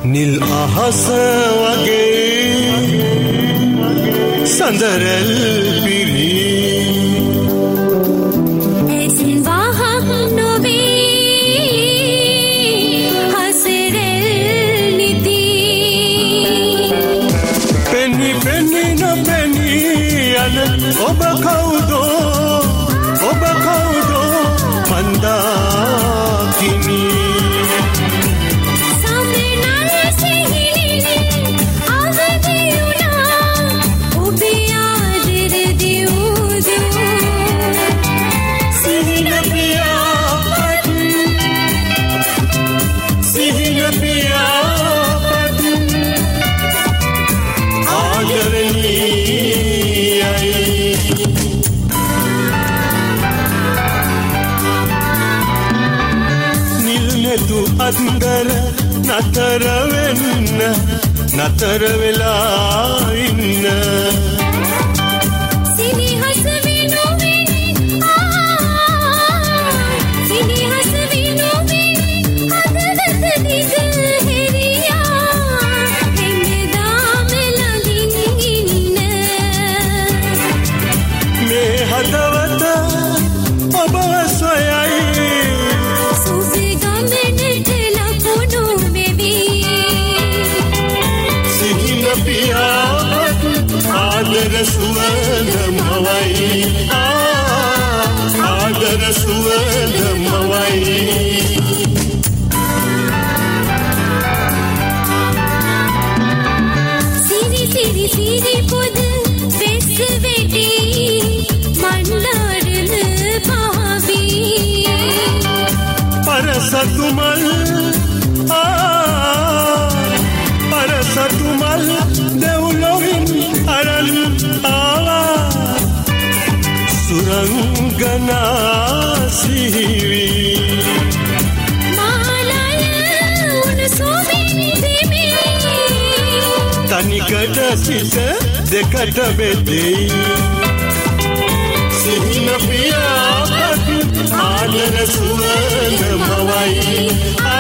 නිල් අහස වගේ සඳරල් පිරී ඇසින් වහක් නොවී හසරල් නිදී පෙනි පෙනි නොපෙනී යන ඔබ කවුදෝ මන්දාකිනි අන්දර නතර වෙලා ඉන්න සිනිහස විනෝවේ අදවත දිග හෙරියා හැමදාම ළඟින් ඉන්න මේ හදවත ඔබ සොයයි ආදර සුවඳ මවයි ආදර සුවඳ මවයි සිරි පොද වෙස් වෙටි මන්දාරන පහවි පරසතුමල් දෙව්ලොවින් අරන් ආවා සුරංගනා සිහිවි මාලය උණුසුමින් දෙමි තනිකට සිට දෙකට බෙදෙයි සිහින පියාපත් ආදර සුවඳ මවයි